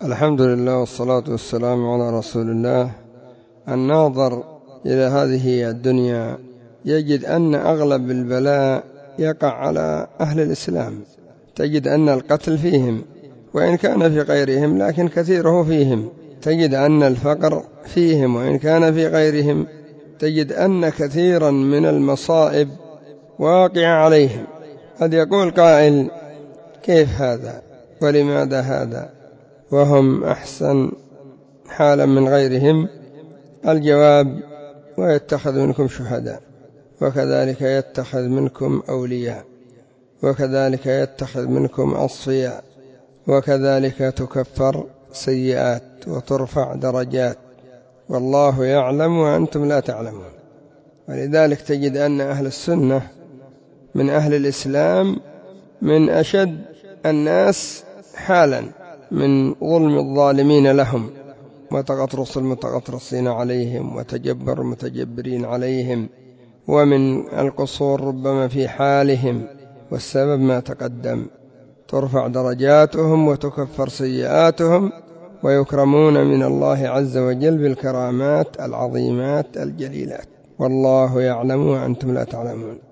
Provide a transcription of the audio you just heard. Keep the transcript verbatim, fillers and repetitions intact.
الحمد لله والصلاة والسلام على رسول الله. الناظر إلى هذه الدنيا يجد أن أغلب البلاء يقع على أهل الإسلام. تجد أن القتل فيهم وإن كان في غيرهم، لكن كثيره فيهم. تجد أن الفقر فيهم وإن كان في غيرهم. تجد أن كثيرا من المصائب واقع عليهم. قد يقول قائل: كيف هذا ولماذا هذا وهم أحسن حالا من غيرهم؟ الجواب: ويتخذ منكم شهداء، وكذلك يتخذ منكم أولياء، وكذلك يتخذ منكم أصفياء، وكذلك تكفر سيئات وترفع درجات، والله يعلم وأنتم لا تعلمون. ولذلك تجد أن أهل السنة من أهل الإسلام من أشد الناس حالا من ظلم الظالمين لهم، وتغطرس المتغطرسين عليهم، وتجبر المتجبرين عليهم، ومن القصور ربما في حالهم، والسبب ما تقدم: ترفع درجاتهم وتكفر سيئاتهم، ويكرمون من الله عز وجل بالكرامات العظيمات الجليلات، والله يعلم وأنتم لا تعلمون.